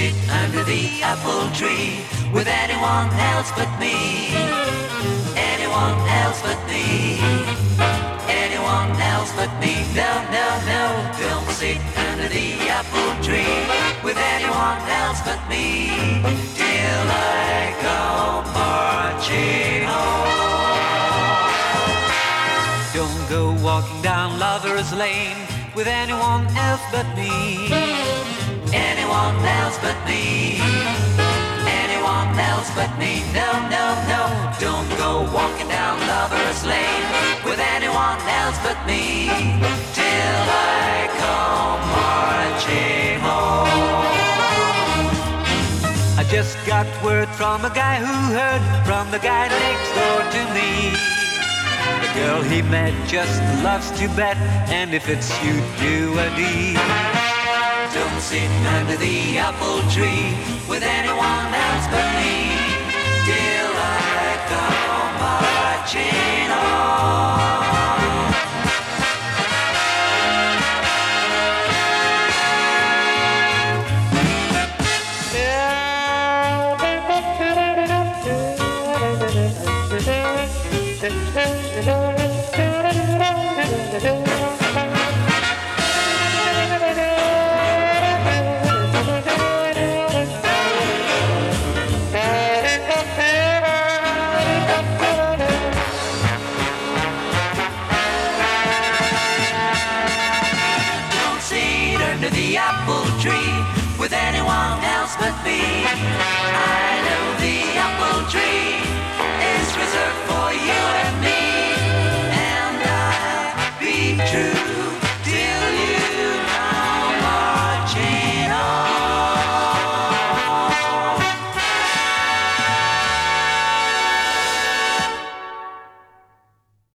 sit under the apple tree with anyone else but me. Anyone else but me. Anyone else but me. No, no, no, don't sit under the apple tree with anyone else but me. Till I go marching home. Don't go walking down Lover's Lane with anyone else but me. Anyone else but me. Anyone else but me. No, no, no, don't go walking down Lover's Lane with anyone else but me. Till I come marching home. I just got word from a guy who heard from the guy next door to me. The girl he met just loves to bet, and if it's you, do a deed. Don't sit under the apple tree with anyone else but me. Till I come marching on. Don't sit under the apple tree with anyone else but me.